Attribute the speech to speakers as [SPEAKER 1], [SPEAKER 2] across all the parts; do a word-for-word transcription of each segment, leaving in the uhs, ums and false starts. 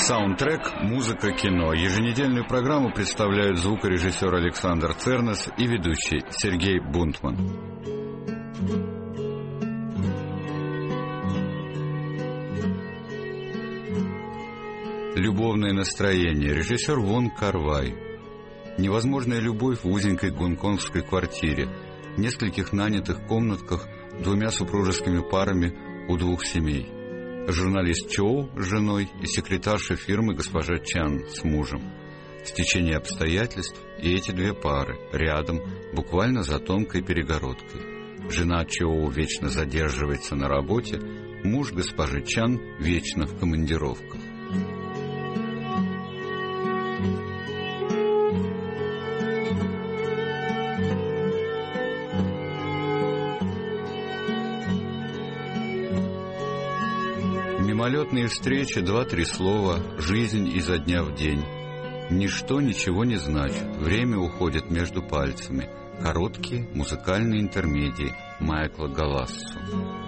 [SPEAKER 1] Саундтрек «Музыка. Кино». Еженедельную программу представляют звукорежиссер Александр Цернес и ведущий Сергей Бунтман. Любовное настроение. Режиссер Вон Кар-вай. Невозможная любовь в узенькой гонконгской квартире, нескольких нанятых комнатках, двумя супружескими парами у двух семей. Журналист Чоу с женой и секретарша фирмы госпожа Чан с мужем. Стечение обстоятельств и эти две пары рядом, буквально за тонкой перегородкой. Жена Чоу вечно задерживается на работе, муж госпожи Чан вечно в командировках. Мимолетные встречи, два-три слова, жизнь изо дня в день. Ничто ничего не значит, время уходит между пальцами. Короткие музыкальные интермедии Майкла Галассо.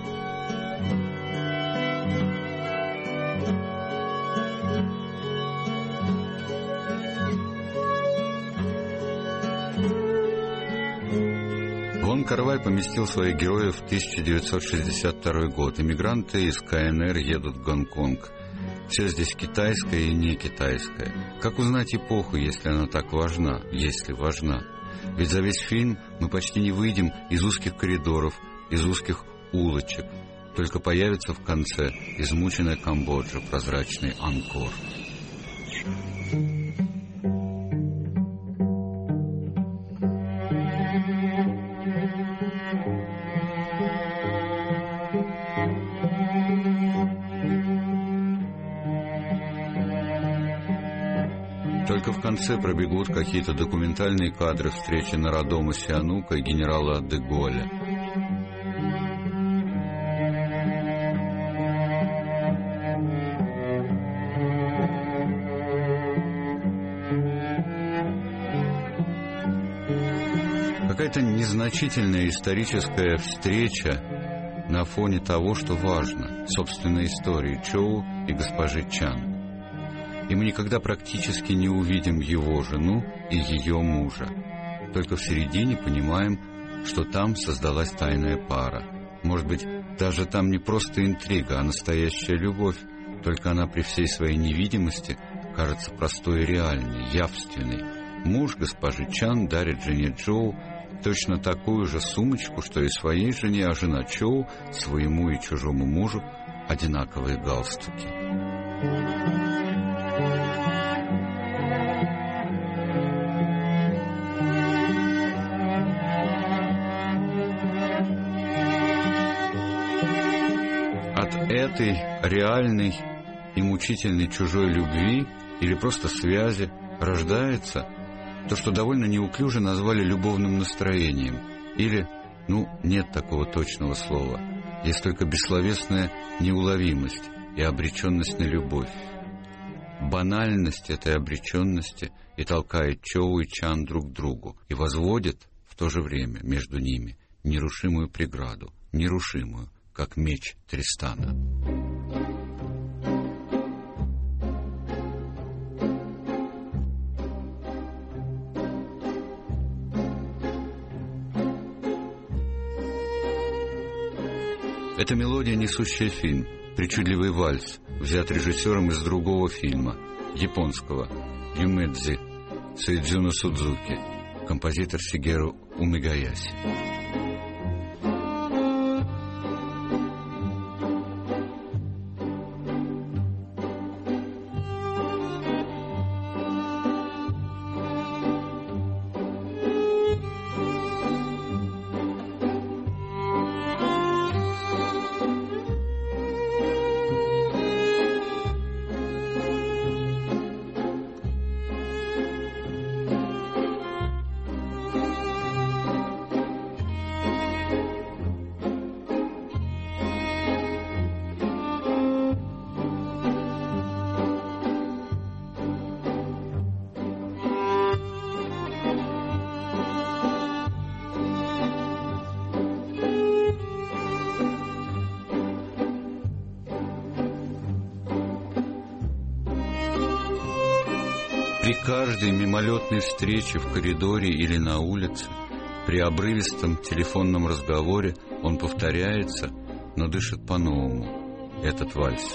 [SPEAKER 1] Вон Кар-вай поместил своих героев в тысяча девятьсот шестьдесят второй год. Иммигранты из ка эн эр едут в Гонконг. Все здесь китайское и не китайское. Как узнать эпоху, если она так важна, если важна? Ведь за весь фильм мы почти не выйдем из узких коридоров, из узких улочек. Только появится в конце измученная Камбоджа, прозрачный Анкор. Только в конце пробегут какие-то документальные кадры встречи Нородома Сианука и генерала де Голля. Какая-то незначительная историческая встреча на фоне того, что важно, собственной истории Чоу и госпожи Чан. И мы никогда практически не увидим его жену и ее мужа. Только в середине понимаем, что там создалась тайная пара. Может быть, даже там не просто интрига, а настоящая любовь. Только она при всей своей невидимости кажется простой и реальной, явственной. Муж госпожи Чан дарит жене Чоу точно такую же сумочку, что и своей жене, а жена Чоу своему и чужому мужу одинаковые галстуки. От этой реальной и мучительной чужой любви или просто связи рождается то, что довольно неуклюже назвали любовным настроением. Или, ну, нет такого точного слова. Есть только бессловесная неуловимость и обреченность на любовь. Банальность этой обреченности и толкает Чоу и Чан друг к другу, и возводит в то же время между ними нерушимую преграду, нерушимую, как меч Тристана. Эта мелодия, несущая фильм, причудливый вальс, взят режиссером из другого фильма, японского, «Юмэдзи», Сэйдзуна Судзуки, композитор Сигеру Умегаяси. При каждой мимолетной встрече в коридоре или на улице, при обрывистом телефонном разговоре он повторяется, но дышит по-новому, этот вальс.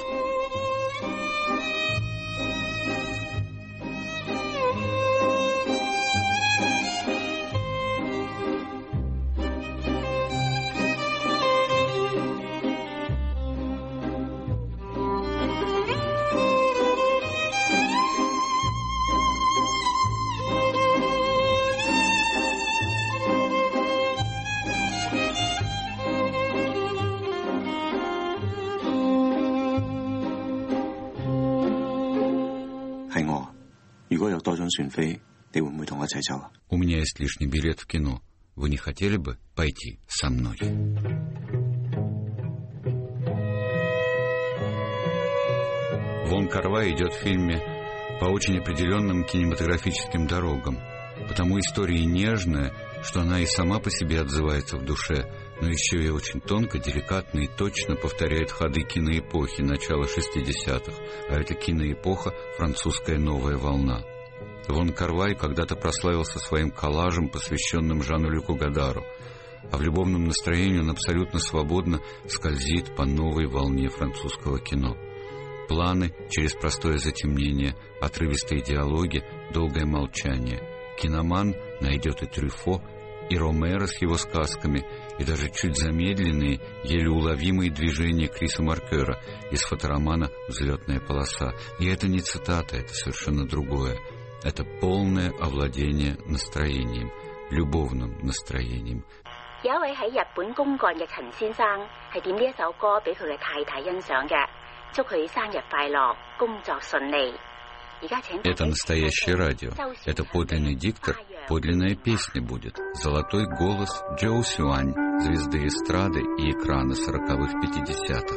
[SPEAKER 2] У меня есть лишний билет в кино. Вы не хотели бы пойти со мной?
[SPEAKER 1] Вон Кар-вай идет в фильме по очень определенным кинематографическим дорогам. Потому история нежная, что она и сама по себе отзывается в душе, но еще и очень тонко, деликатно и точно повторяет ходы киноэпохи начала шестидесятых, а это киноэпоха «Французская новая волна». Вон Кар-вай когда-то прославился своим коллажем, посвященным Жану-Люку Гадару, а в любовном настроении он абсолютно свободно скользит по новой волне французского кино. Планы через простое затемнение, отрывистые диалоги, долгое молчание. Киноман найдет и Трюфо, и Ромеро с его сказками, и даже чуть замедленные, еле уловимые движения Криса Маркера из фоторомана «Взлетная полоса». И это не цитата, это совершенно другое. Это полное овладение настроением, любовным настроением.
[SPEAKER 3] 有一位喺日本公幹嘅陳先生係點呢一首歌俾佢嘅太太欣賞嘅，祝佢生日快樂，工作順利。
[SPEAKER 1] Это настоящее радио. Это подлинный диктор, подлинная песня будет. Золотой голос Джоу Сюань, звезды эстрады и экрана сороковых-пятидесятых.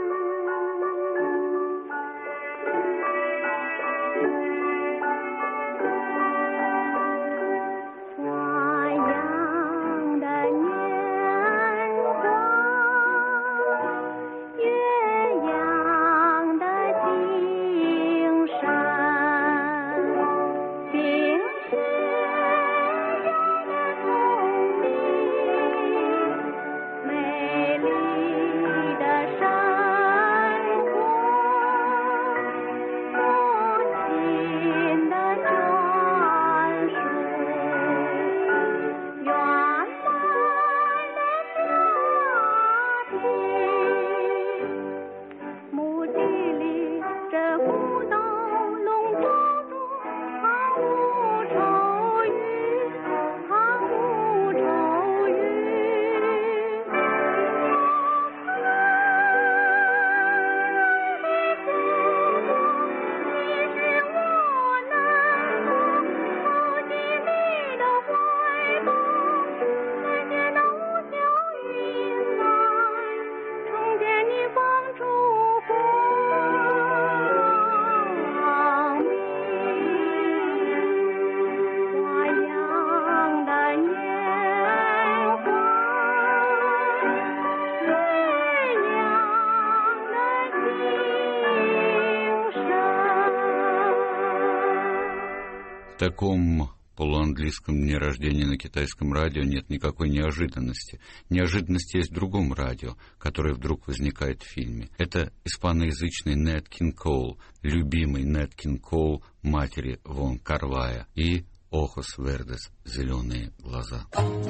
[SPEAKER 1] В таком полуанглийском дне рождения на китайском радио нет никакой неожиданности. Неожиданность есть в другом радио, которое вдруг возникает в фильме. Это испаноязычный Нэт Кинг Коул, любимый Нэт Кинг Коул матери Вон Кар-вая, и Ojos Verdes, зеленые глаза.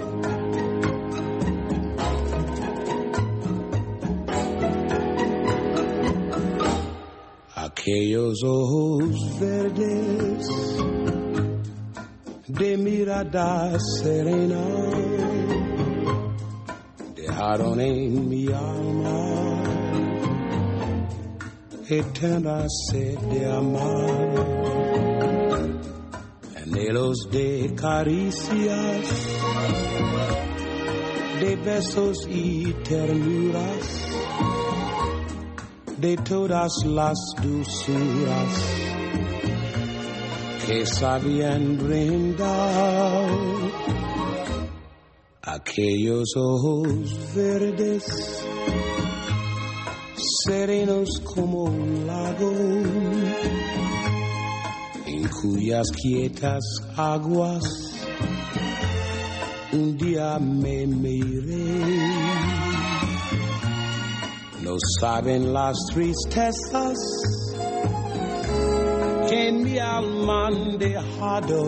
[SPEAKER 4] Aquellos ojos verdes de mirada serena dejaron en mi alma eterna sed de amar, anhelos de caricias, de besos y ternuras, de todas las dulzuras que sabían brindar. Aquellos ojos verdes, serenos como un lago, cuyas quietas aguas un día me miré. No saben las tristezas que en mi alma han dejado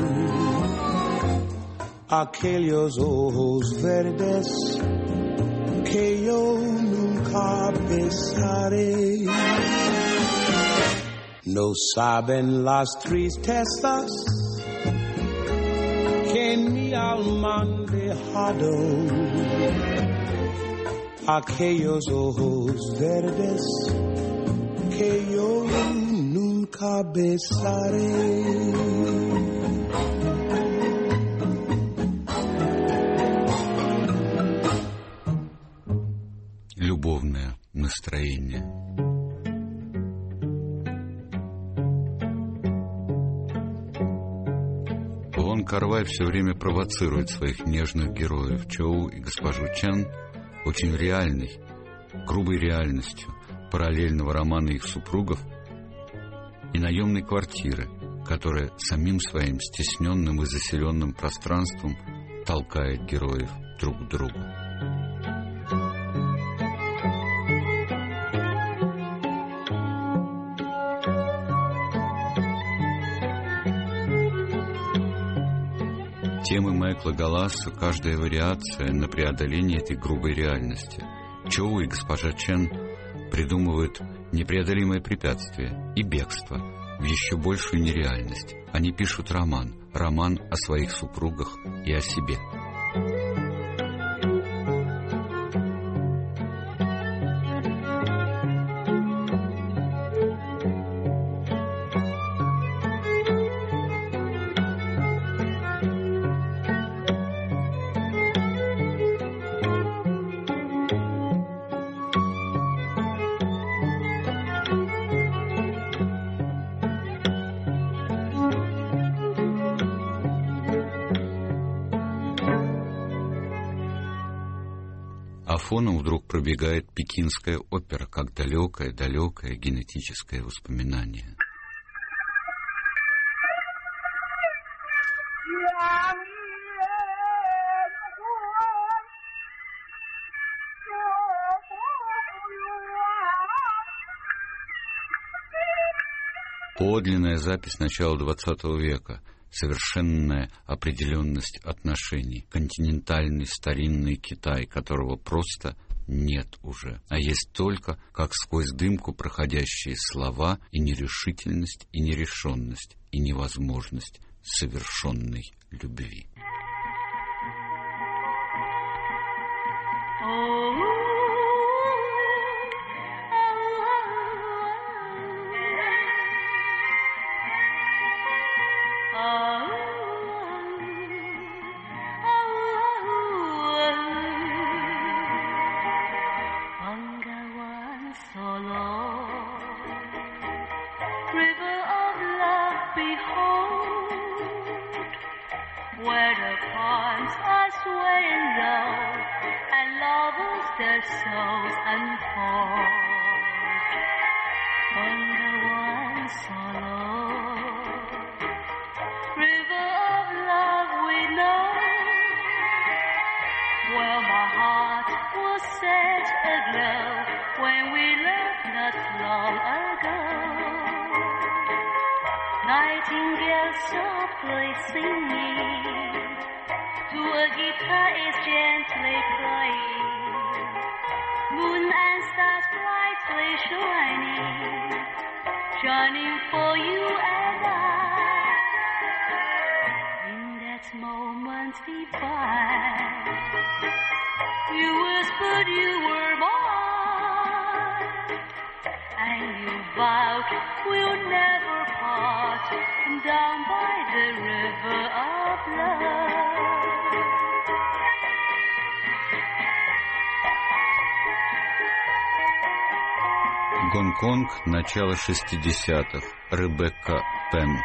[SPEAKER 4] aquellos ojos verdes que yo nunca besaré. No saben las tristezas que en mi alma han dejado aquellos ojos verdes que yo nunca besaré.
[SPEAKER 1] Любовное настроение. Вон Кар-вай все время провоцирует своих нежных героев Чоу и госпожу Чан очень реальной, грубой реальностью параллельного романа их супругов и наемной квартиры, которая самим своим стесненным и заселенным пространством толкает героев друг к другу. Темы Майкла Галласа, каждая вариация на преодоление этой грубой реальности. Чоу и госпожа Чен придумывают непреодолимое препятствие и бегство в еще большую нереальность. Они пишут роман, роман о своих супругах и о себе. А фоном вдруг пробегает пекинская опера, как далекое-далекое генетическое воспоминание. Подлинная запись начала двадцатого века, совершенная определенность отношений, континентальный старинный Китай, которого просто нет уже, а есть только, как сквозь дымку, проходящие слова и нерешительность, и нерешенность, и невозможность совершенной любви.
[SPEAKER 5] Where the palms are swaying low and lovers their souls unfold. Wonder one solo river of love we know, where my heart was set aglow when we loved not long ago. Nightingale softly singing, to a guitar is gently playing, moon and stars brightly shining, shining for you and I. In that moment divine, you whispered you were mine, and you vowed we'll never part, down by the river of love.
[SPEAKER 1] Гонконг, начало шестидесятых. Ребекка Пен.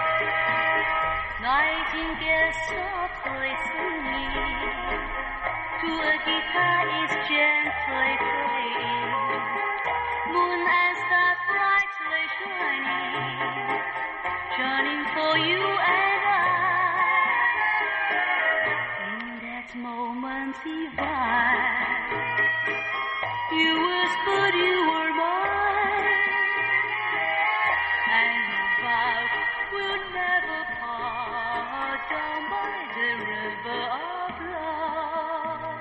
[SPEAKER 5] Nightingale softly singing, to a guitar is gently playing. Moon and star brightly shining, shining for you and I. In that moment divine, you whispered you were mine, and you vowed we'll never part down by the river of love.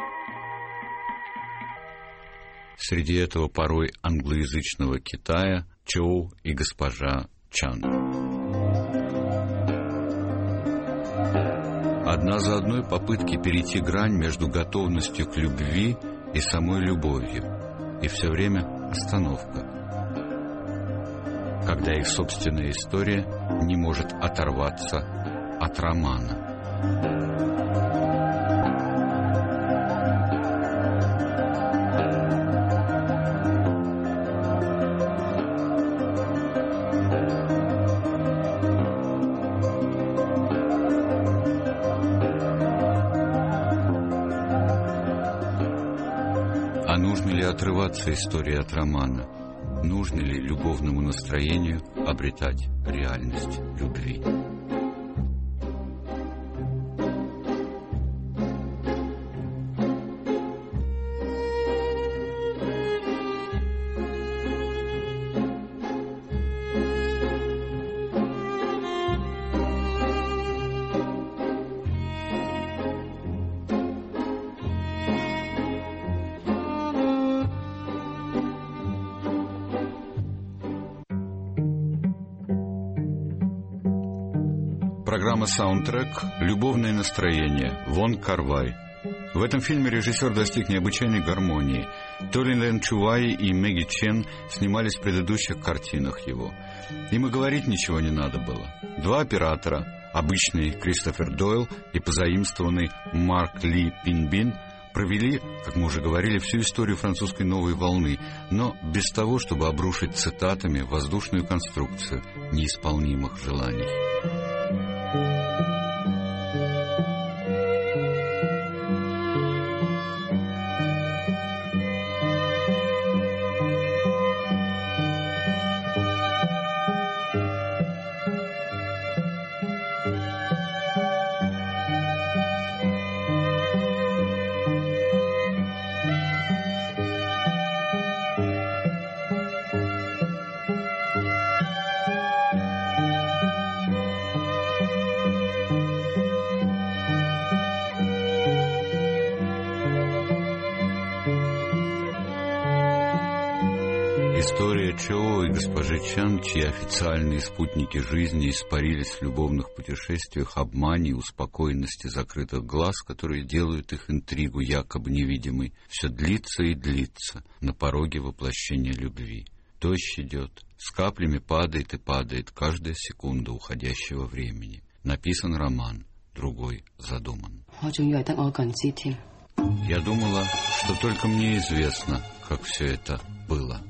[SPEAKER 1] Среди этого порой англоязычного Китая Чоу и госпожа Чан. Одна за одной попытки перейти грань между готовностью к любви и самой любовью, и все время остановка, когда их собственная история не может оторваться от романа. А нужно ли отрываться истории от романа? Нужно ли любовному настроению обретать реальность любви? Программа «Саундтрек» «Любовное настроение» Вон Кар-вай. В этом фильме режиссер достиг необычайной гармонии. Толи Лен Чувай и Мэгги Чен снимались в предыдущих картинах его. Им и говорить ничего не надо было. Два оператора, обычный Кристофер Дойл и позаимствованный Марк Ли Пинбин, провели, как мы уже говорили, всю историю французской новой волны, но без того, чтобы обрушить цитатами воздушную конструкцию неисполнимых желаний. История Чоу и госпожи Чан, чьи официальные спутники жизни испарились в любовных путешествиях, обмане и успокоенности закрытых глаз, которые делают их интригу якобы невидимой, все длится и длится на пороге воплощения любви. Дождь идет, с каплями падает и падает каждая секунда уходящего времени. Написан роман, другой задуман. Я думала, что только мне известно, как все это было.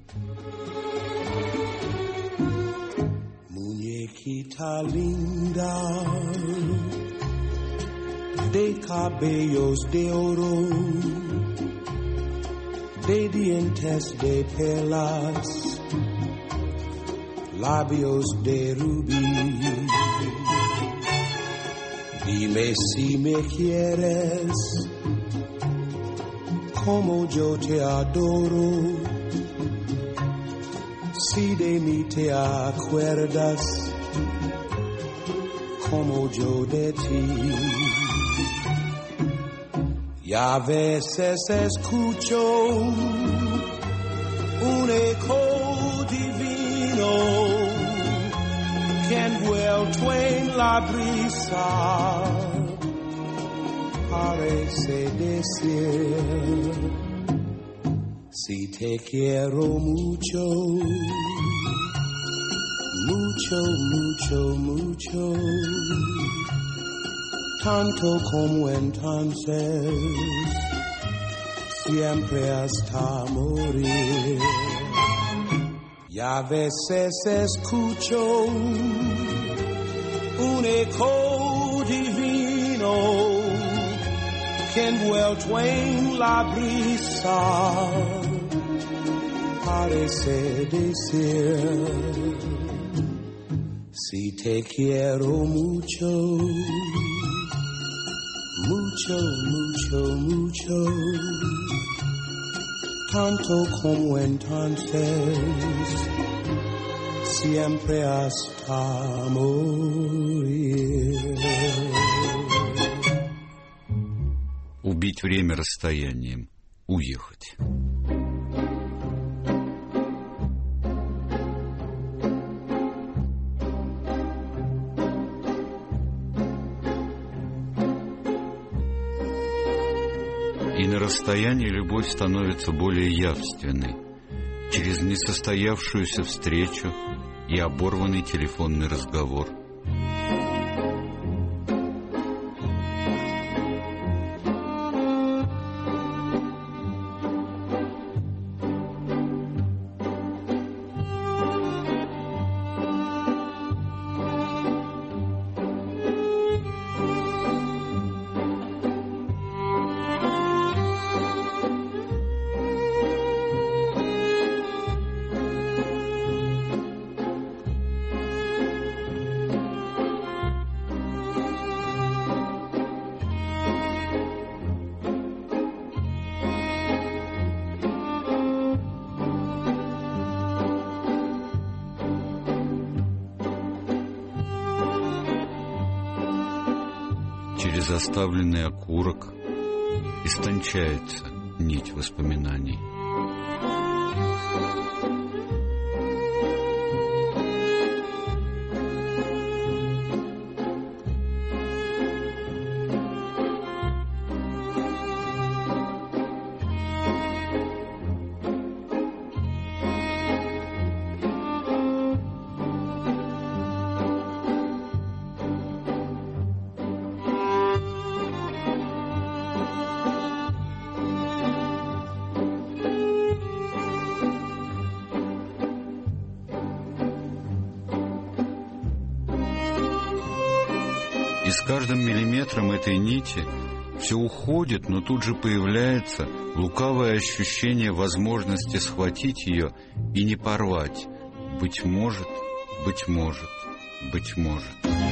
[SPEAKER 4] Muñequita linda, de cabellos de oro, de dientes de perlas, labios de rubí. Dime si me quieres, como yo te adoro. Si de mí te acuerdas, como yo de ti. Y a veces escucho un eco divino que envuelto en la brisa parece decir: si te quiero mucho, mucho, mucho, mucho, tanto como entonces, siempre hasta morir. Y a veces escucho un eco divino can well twain la brisa parece decir si te quiero mucho, mucho, mucho, mucho, tanto como entonces siempre hasta morir.
[SPEAKER 1] Убить время расстоянием, уехать. И на расстоянии любовь становится более явственной, через несостоявшуюся встречу и оборванный телефонный разговор. Через оставленный окурок истончается нить воспоминаний. И с каждым миллиметром этой нити все уходит, но тут же появляется лукавое ощущение возможности схватить ее и не порвать. Быть может, быть может, быть может.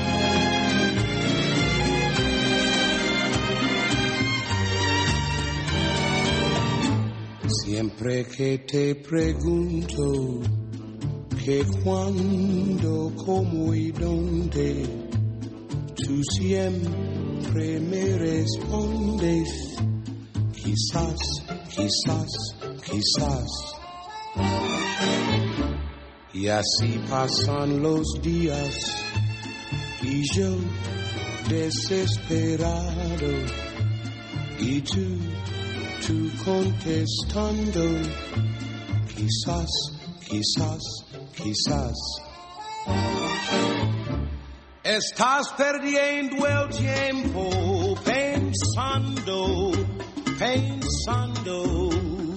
[SPEAKER 4] Siempre que te pregunto que cuándo, cómo y dónde, tú siempre me respondes, quizás, quizás, quizás. Y así pasan los días y yo desesperado y tú, tú contestando, quizás, quizás, quizás. Estás perdiendo el tiempo pensando, pensando,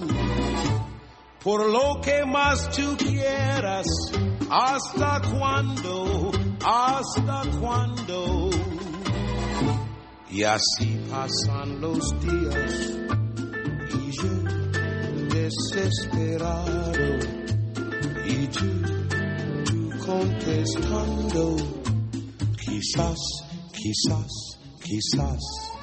[SPEAKER 4] por lo que más tú quieras, hasta cuándo, hasta cuándo. Y así pasan los días y yo desesperado y tú, tú contestando, quizás, quizás, quizás.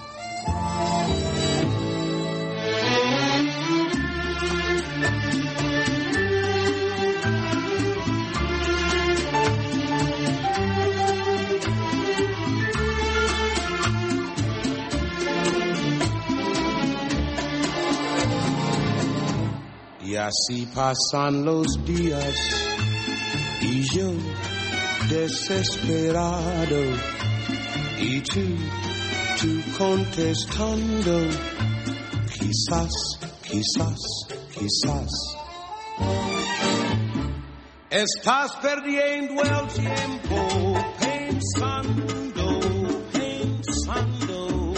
[SPEAKER 4] Y así pasan los días y yo desesperado y tú, tú contestando, quizás, quizás, quizás. Estás perdiendo el tiempo pensando, pensando,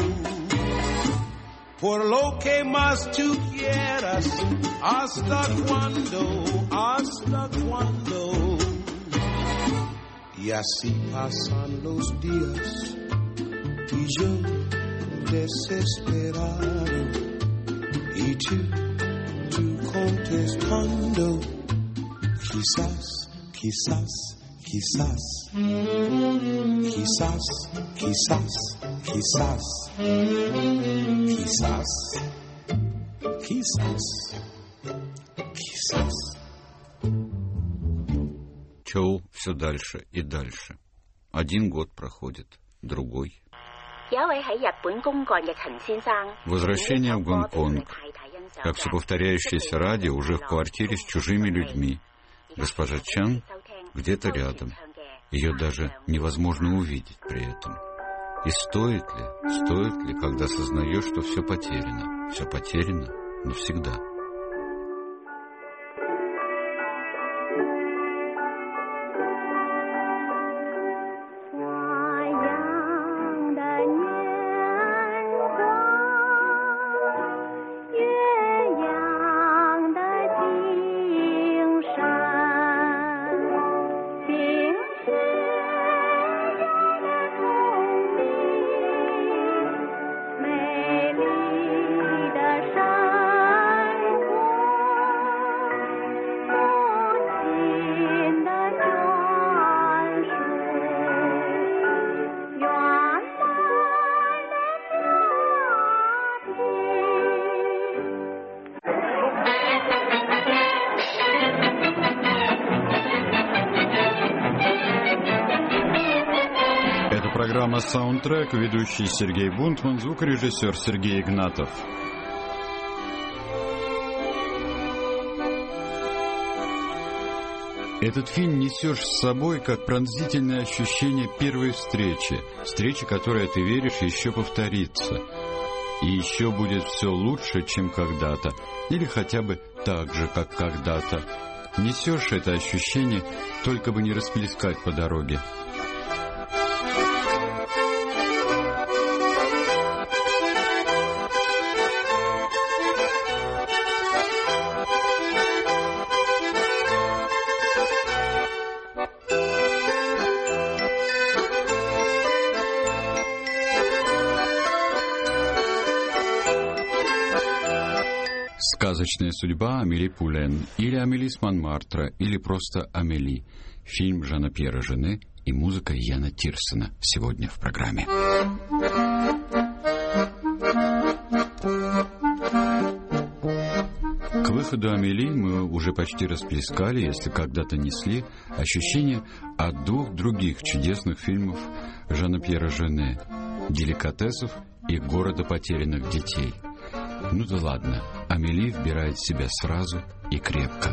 [SPEAKER 4] por lo que más tú quieras, hasta cuándo, hasta cuándo. Y así pasan los días y yo desesperado y tú, tú contestando quizás, quizás, quizás, quizás, quizás, quizás, quizás, quizás, quizás.
[SPEAKER 1] Чоу все дальше и дальше. Один год проходит, другой. Возвращение в Гонконг. Как все повторяющееся радио уже в квартире с чужими людьми. Госпожа Чан где-то рядом. Ее даже невозможно увидеть при этом. И стоит ли, стоит ли, когда сознаешь, что все потеряно, все потеряно навсегда.
[SPEAKER 6] Программа «Саундтрек», ведущий Сергей Бунтман, звукорежиссер Сергей Игнатов. Этот фильм несешь с собой как пронзительное ощущение первой встречи, встречи, которой ты веришь еще повторится. И еще будет все лучше, чем когда-то, или хотя бы так же, как когда-то. Несешь это ощущение, только бы не расплескать по дороге. «Сказочная судьба» Амели Пулен, или «Амели с Монмартра», или просто «Амели». Фильм Жана Пьера Жене и музыка Яна Тирсона сегодня в программе. К выходу «Амели» мы уже почти расплескали, если когда-то несли, ощущение от двух других чудесных фильмов Жана Пьера Жене «Деликатесов» и «Города потерянных детей». Ну да ладно, Амели вбирает в себя сразу и крепко.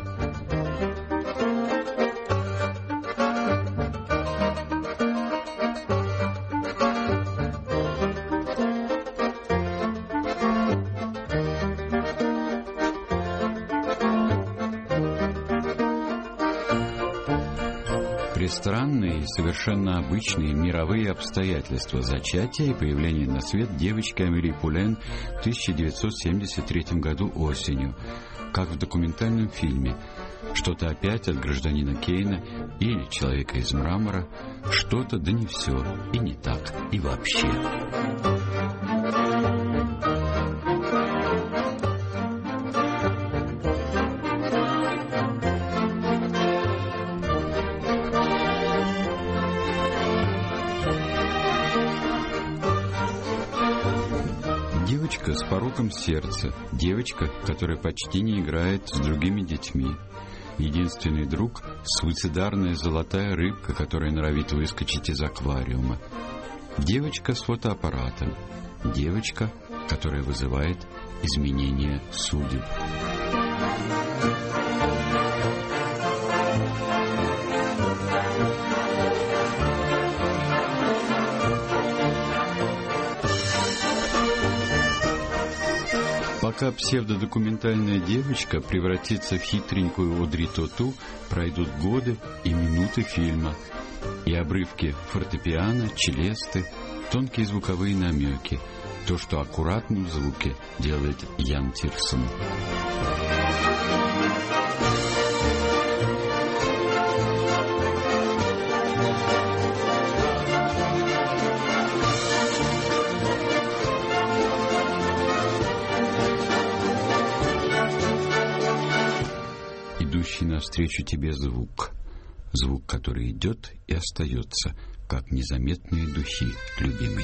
[SPEAKER 6] Пристранные и совершенно обычные мировые обстоятельства зачатия и появления на свет девочки Амели Пулен в тысяча девятьсот семьдесят третьем году осенью, как в документальном фильме «Что-то опять от гражданина Кейна» или «Человека из мрамора», что-то, да не все, и не так, и вообще. Девочка с пороком сердца, девочка, которая почти не играет с другими детьми. Единственный друг — суицидарная золотая рыбка, которая норовит выскочить из аквариума. Девочка с фотоаппаратом. Девочка, которая вызывает изменение судеб. Пока псевдодокументальная девочка превратится в хитренькую Одри Тоту, пройдут годы и минуты фильма. И обрывки фортепиано, челесты, тонкие звуковые намеки. То, что аккуратно в звуке делает Ян Тирсон. навстречу тебе звук. Звук, который идет и остается, как незаметные духи, любимый.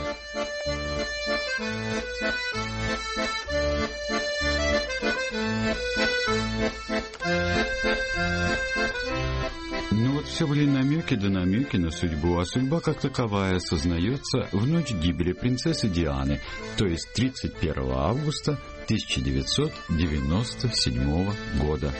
[SPEAKER 6] Ну вот все были намеки да намеки на судьбу, а судьба как таковая осознается в ночь гибели принцессы Дианы, то есть тридцать первого августа тысяча девятьсот девяносто седьмого года.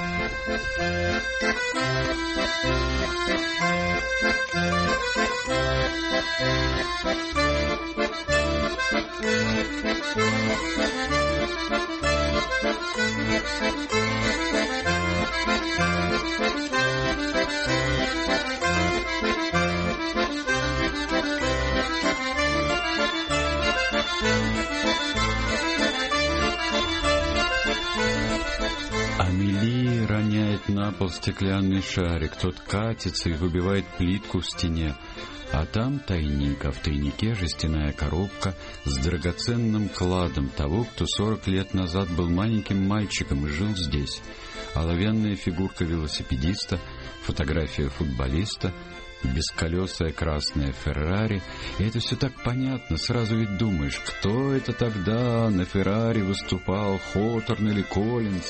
[SPEAKER 6] Амели роняет на пол стеклянный шарик, тот катится и выбивает плитку в стене. А там тайник, а в тайнике жестяная коробка с драгоценным кладом того, кто сорок лет назад был маленьким мальчиком и жил здесь. Оловянная фигурка велосипедиста, фотография футболиста, бесколесая красная Феррари. И это все так понятно, сразу ведь думаешь, кто это тогда на Феррари выступал, Хоторн или Коллинз?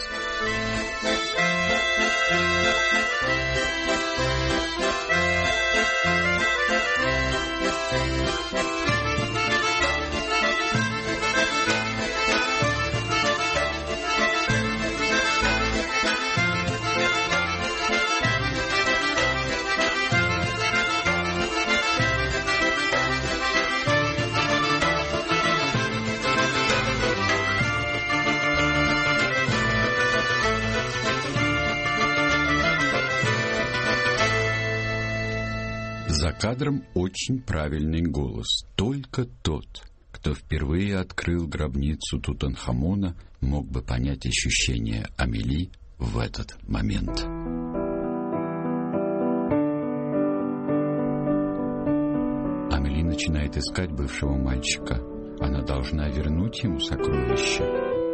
[SPEAKER 6] За кадром очень правильный голос. Только тот, кто впервые открыл гробницу Тутанхамона, мог бы понять ощущения Амели в этот момент. Амели начинает искать бывшего мальчика. Она должна вернуть ему сокровище.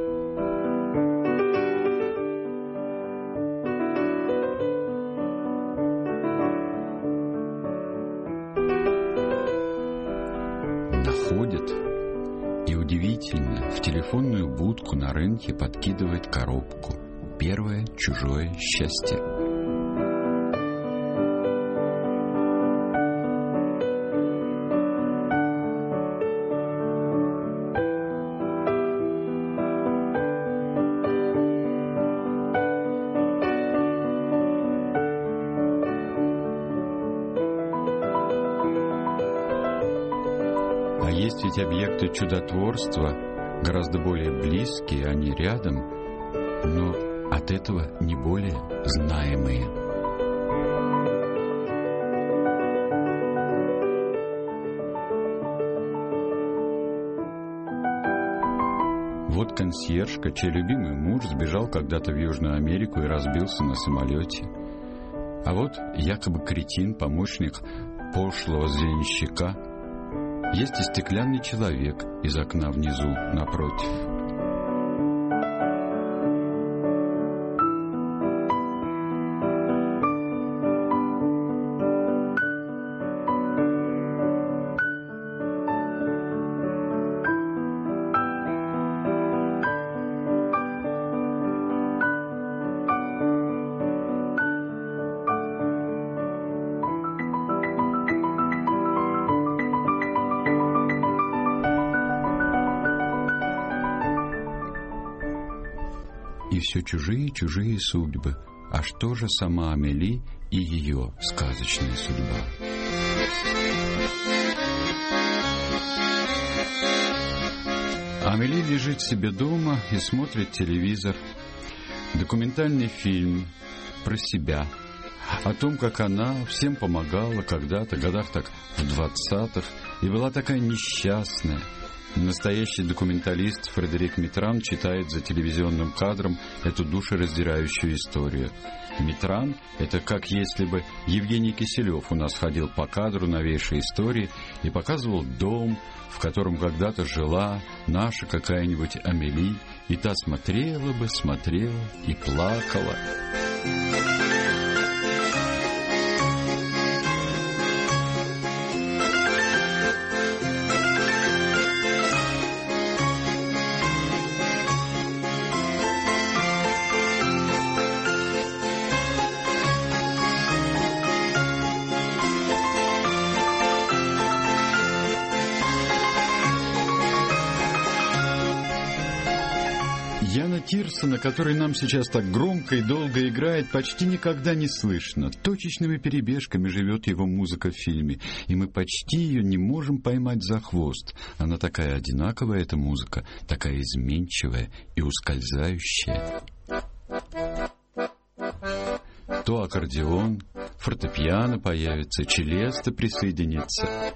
[SPEAKER 6] Находит, и удивительно, в телефонную будку на рынке подкидывает коробку. Первое чужое счастье. А есть ведь объекты чудотворства, гораздо более близкие, они рядом, но от этого не более знаемые. Вот консьержка, чей любимый муж сбежал когда-то в Южную Америку и разбился на самолете. А вот якобы кретин, помощник пошлого зеленщика. Есть и стеклянный человек из окна внизу, напротив. И все чужие-чужие судьбы. А что же сама Амели и ее сказочная судьба? Амели лежит себе дома и смотрит телевизор. Документальный фильм про себя. О том, как она всем помогала когда-то, годах так в двадцатых, и была такая несчастная. Настоящий документалист Фредерик Митран читает за телевизионным кадром эту душераздирающую историю. Митран — это как если бы Евгений Киселев у нас ходил по кадру новейшей истории и показывал дом, в котором когда-то жила наша какая-нибудь Амели, и та смотрела бы, смотрела и плакала. Яна Тирсона, который нам сейчас так громко и долго играет, почти никогда не слышно. Точечными перебежками живет его музыка в фильме, и мы почти ее не можем поймать за хвост. Она такая одинаковая, эта музыка, такая изменчивая и ускользающая. То аккордеон, фортепиано появится, челесто присоединится.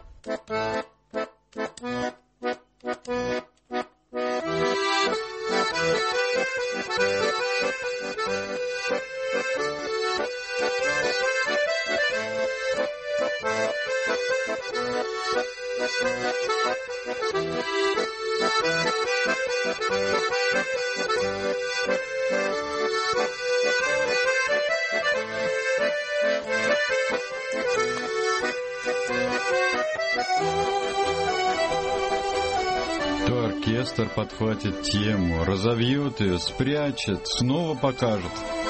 [SPEAKER 6] То оркестр подхватит тему, разовьет ее, спрячет, снова покажет.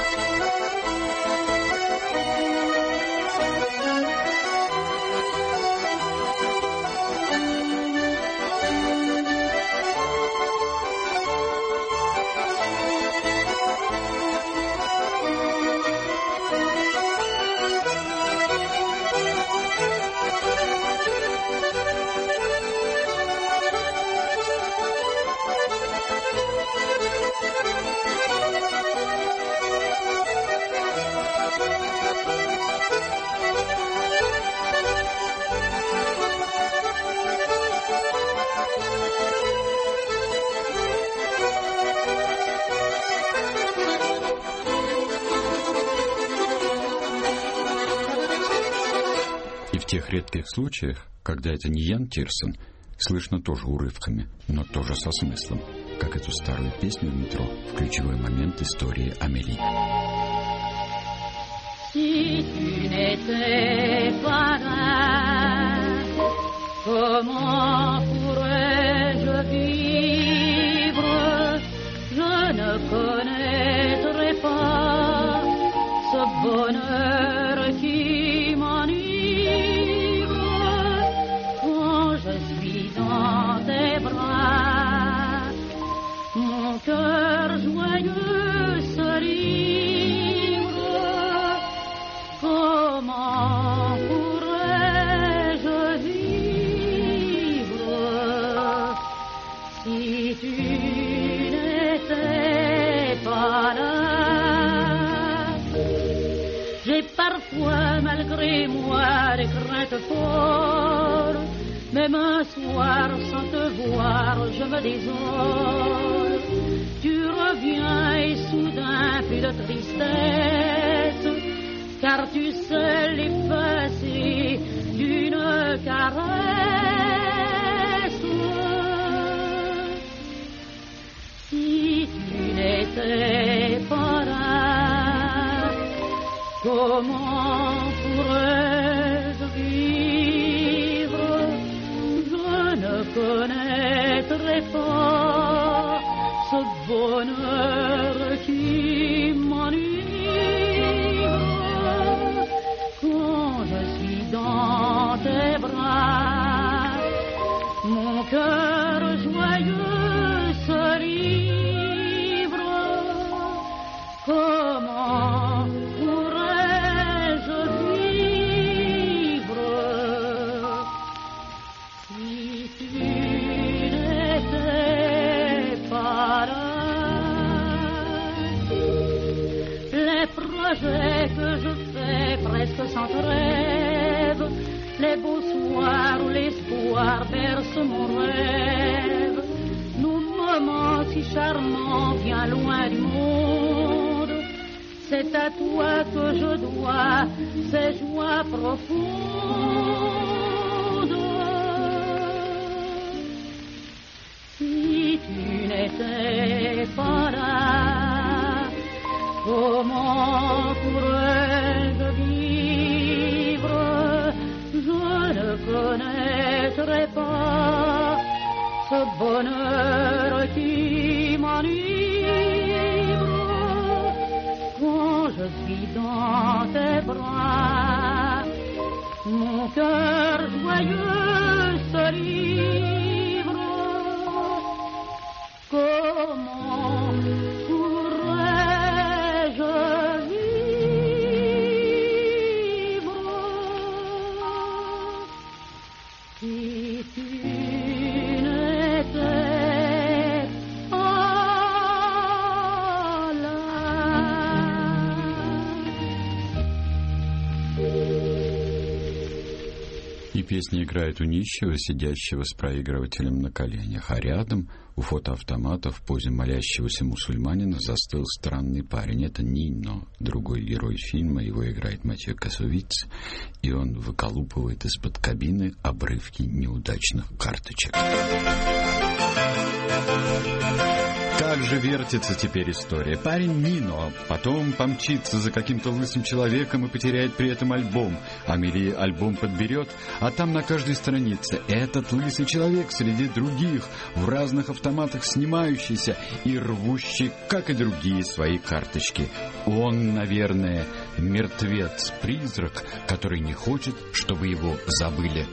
[SPEAKER 6] В тех редких случаях, когда это не Ян Тирсон, слышно тоже урывками, но тоже со смыслом, как эту старую песню в метро в ключевой момент истории Амели.
[SPEAKER 5] Si tu n'étais pas là, comment pourrais-je vivre? Je ne connaîtrais pas ce bonheur qui m'enivre. Quand je suis dans tes bras, mon cœur joyeux se livre. Comment pourrais-je vivre si tu n'étais pas là? J'ai parfois, malgré moi, des craintes folles. Même un soir, sans te voir, je me désole. Tu reviens et soudain, plus de tristesse, car tu sais l'effacer d'une caresse. Si tu n'étais pas là, comment pourrais-je vivre? Je ne connaîtrais pas ce bonheur qui m'ennuie. Dans tes bras, mon cœur joyeux se livre. Comment pourrais-je vivre si tu n'étais pas là? Les projets que je fais presque sans trêve, les beaux soirs où l'espoir berce mon rêve, nos moments si charmants bien loin du monde, c'est à toi que je dois ces joies profondes. Si tu n'étais pas là, comment cœur joyeux se livre. Comment pourrais-je vivre si tu n'étais pas là?
[SPEAKER 6] И песня играет у нищего, сидящего с проигрывателем на коленях, а рядом, у фотоавтомата, в позе молящегося мусульманина, застыл странный парень. Это Нино, другой герой фильма, его играет Матьё Кассовиц, и он выколупывает из-под кабины обрывки неудачных карточек. Как же вертится теперь история. Парень Нино потом помчится за каким-то лысым человеком и потеряет при этом альбом. Амели альбом подберет, а там на каждой странице этот лысый человек среди других, в разных автоматах снимающийся и рвущий, как и другие, свои карточки. Он, наверное, мертвец-призрак, который не хочет, чтобы его забыли.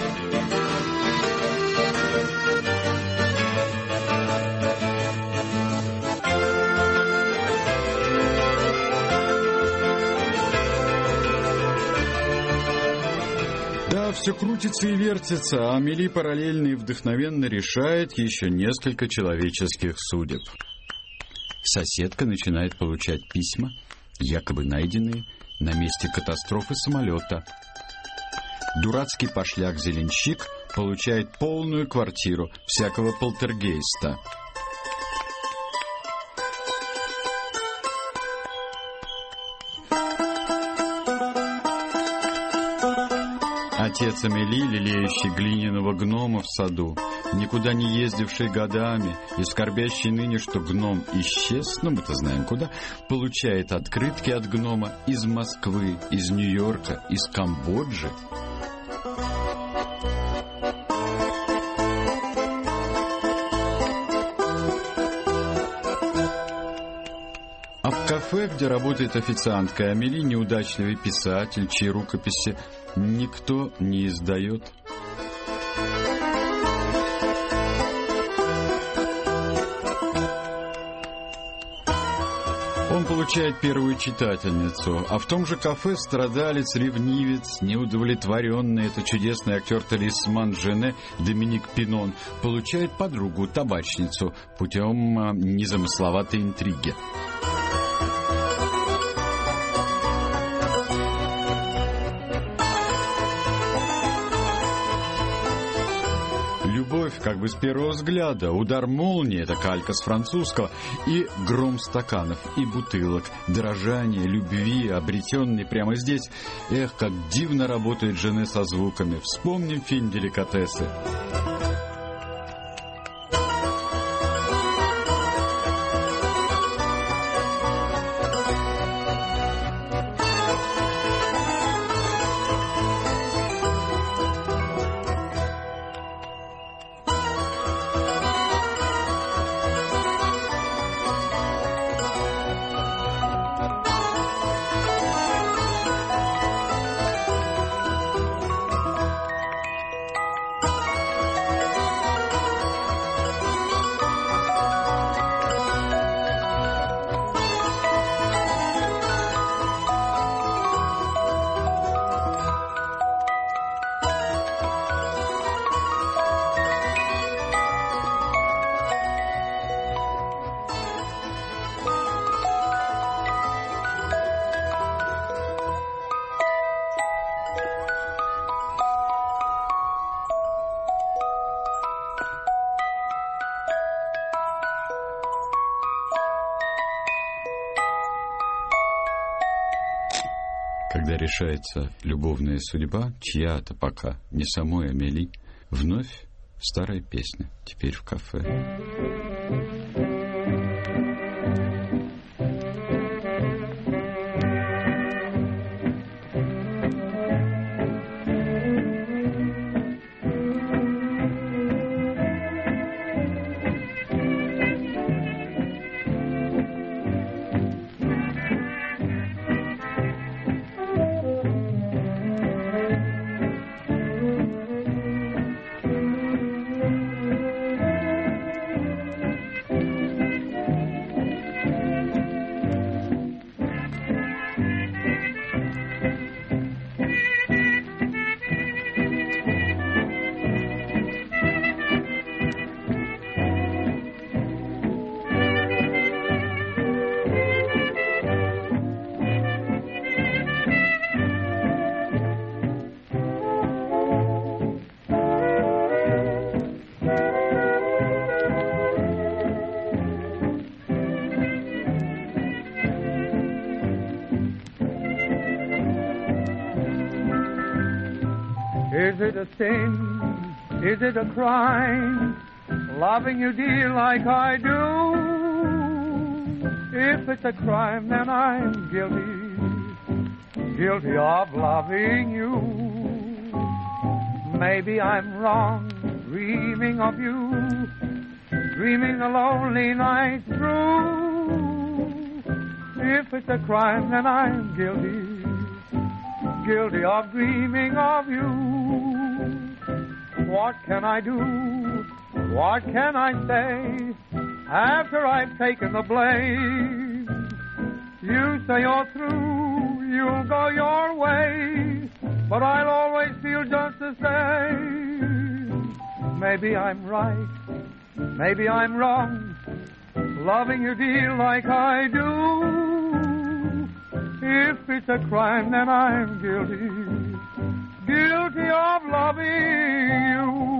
[SPEAKER 6] Все крутится и вертится, а Амели параллельно и вдохновенно решает еще несколько человеческих судеб. Соседка начинает получать письма, якобы найденные на месте катастрофы самолета. Дурацкий пошляк-зеленщик получает полную квартиру всякого полтергейста. Отец Амели, лелеющий глиняного гнома в саду, никуда не ездивший годами и скорбящий ныне, что гном исчез, но мы-то знаем куда, получает открытки от гнома из Москвы, из Нью-Йорка, из Камбоджи. А в кафе, где работает официантка Амели, неудачливый писатель, чьи рукописи никто не издает. Он получает первую читательницу, а в том же кафе страдалец, ревнивец, неудовлетворенный, это чудесный актер-талисман Жене Доминик Пинон, получает подругу, табачницу, путем незамысловатой интриги. Любовь как бы с первого взгляда, удар молнии, это калька с французского, и гром стаканов и бутылок, дрожание любви, обретенной прямо здесь. Эх, как дивно работает Жене со звуками. Вспомним фильм «Деликатесы». Когда решается любовная судьба, чья-то пока, не самой Амели, вновь старая песня, теперь в кафе.
[SPEAKER 7] Is it a sin? Is it a crime? Loving you, dear, like I do. If it's a crime, then I'm guilty, guilty of loving you. Maybe I'm wrong, dreaming of you, dreaming the lonely night through. If it's a crime, then I'm guilty, guilty of dreaming of you. What can I do? What can I say after I've taken the blame? You say you're through, you'll go your way, but I'll always feel just the same. Maybe I'm right, maybe I'm wrong, loving you, dear, like I do. If it's a crime, then I'm guilty, guilty of loving you.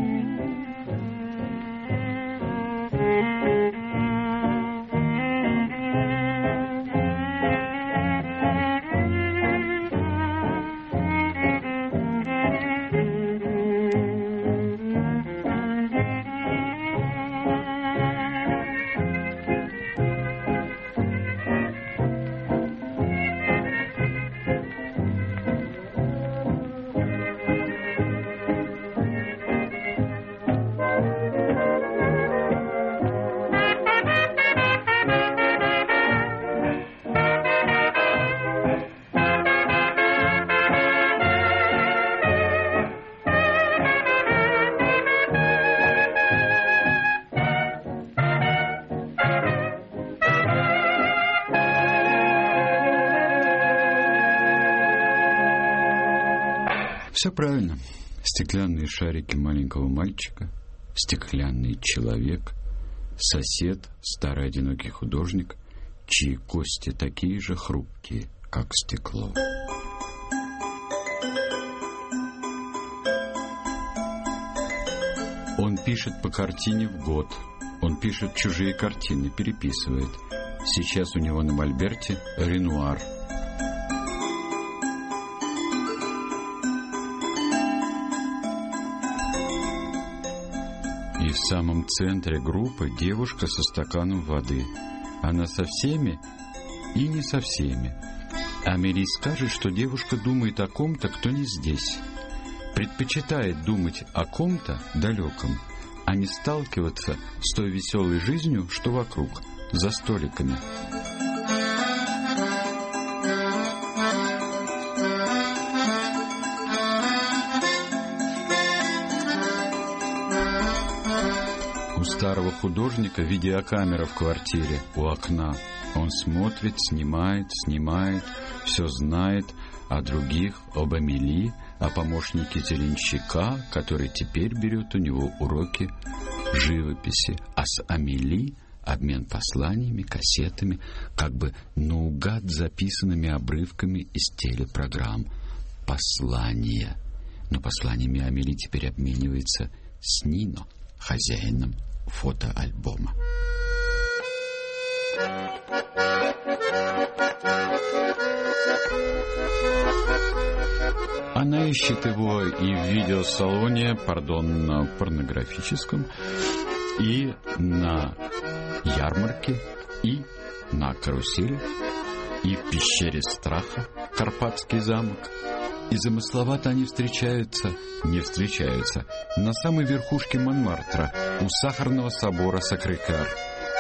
[SPEAKER 6] Все правильно. Стеклянные шарики маленького мальчика, стеклянный человек, сосед, старый одинокий художник, чьи кости такие же хрупкие, как стекло. Он пишет по картине в год. Он пишет чужие картины, переписывает. Сейчас у него на мольберте Ренуар. И в самом центре группы девушка со стаканом воды. Она со всеми и не со всеми. Амели скажет, что девушка думает о ком-то, кто не здесь. Предпочитает думать о ком-то далеком, а не сталкиваться с той веселой жизнью, что вокруг, за столиками. У старого художника видеокамера в квартире у окна. Он смотрит, снимает, снимает, все знает о других, об Амели, о помощнике зеленщика, который теперь берет у него уроки живописи, а с Амели обмен посланиями, кассетами, как бы наугад записанными обрывками из телепрограмм. Послания. Но посланиями Амели теперь обменивается с Нино, хозяином фотоальбома. Она ищет его и в видеосалоне, пардон, на порнографическом, и на ярмарке, и на карусели, и в пещере страха, Карпатский замок. И замысловато они встречаются, не встречаются, на самой верхушке Монмартра, у сахарного собора Сакрэ-Кёр.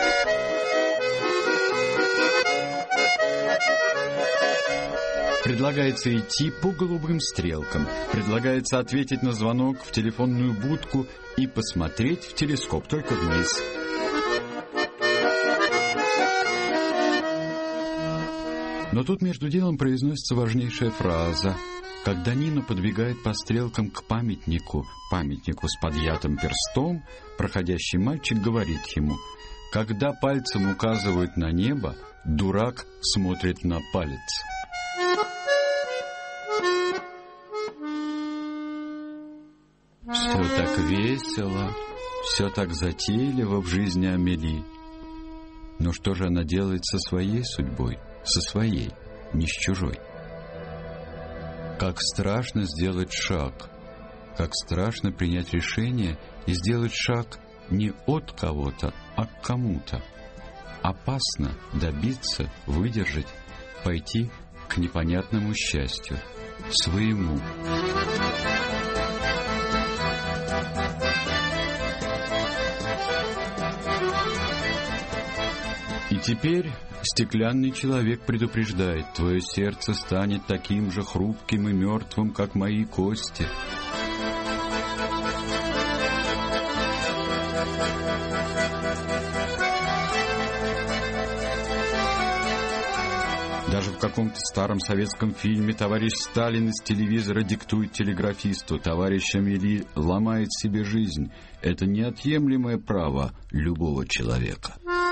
[SPEAKER 6] Предлагается идти по голубым стрелкам, предлагается ответить на звонок в телефонную будку и посмотреть в телескоп, только вниз. Но тут между делом произносится важнейшая фраза. Когда Нино подвигает по стрелкам к памятнику, памятнику с подъятым перстом, проходящий мальчик говорит ему: когда пальцем указывают на небо, дурак смотрит на палец. Все так весело, все так затейливо в жизни Амели. Но что же она делает со своей судьбой, со своей, не с чужой? Как страшно сделать шаг, как страшно принять решение и сделать шаг не от кого-то, а к кому-то. Опасно добиться, выдержать, пойти к непонятному счастью, своему. И теперь стеклянный человек предупреждает: твое сердце станет таким же хрупким и мертвым, как мои кости. Даже в каком-то старом советском фильме товарищ Сталин из телевизора диктует телеграфисту: товарищ Амели ломает себе жизнь. Это неотъемлемое право любого человека.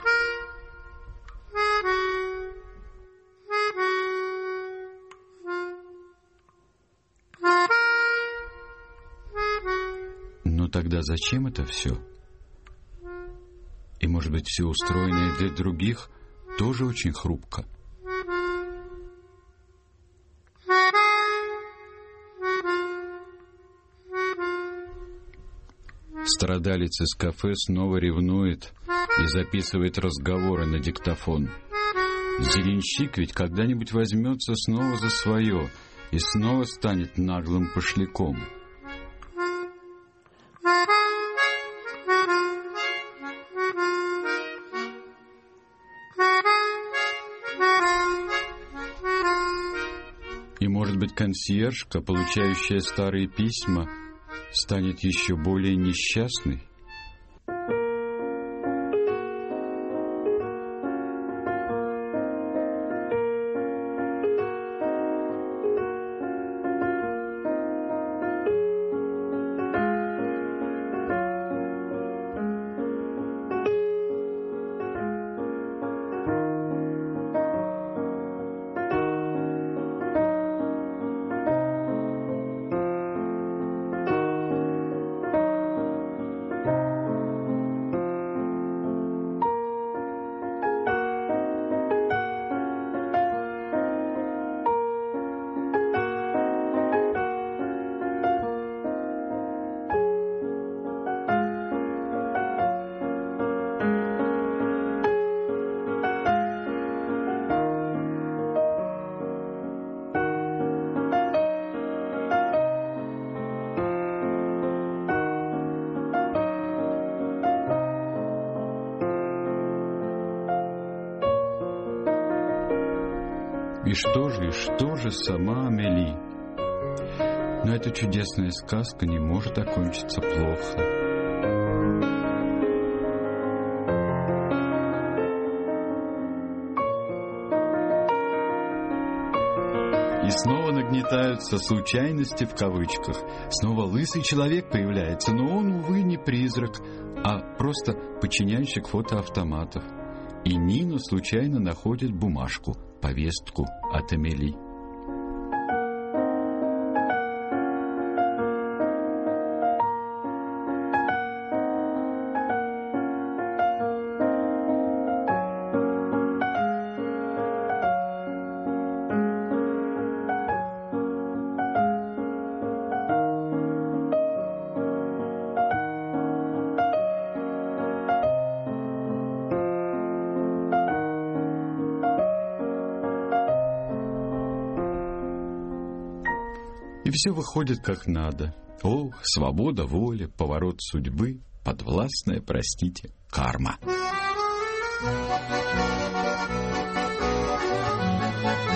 [SPEAKER 6] Но тогда зачем это все? И, может быть, все устроенное для других тоже очень хрупко. Страдалец из кафе снова ревнует и записывает разговоры на диктофон. Зеленщик ведь когда-нибудь возьмется снова за свое и снова станет наглым пошляком. И, может быть, консьержка, получающая старые письма, станет еще более несчастной? И что же, и что же сама Амели? Но эта чудесная сказка не может окончиться плохо. И снова нагнетаются случайности в кавычках. Снова лысый человек появляется, но он, увы, не призрак, а просто подчиняльщик фотоавтоматов. И Нина случайно находит бумажку, повестку от Амели. И все выходит как надо. О, свобода воли, поворот судьбы, подвластная, простите, карма.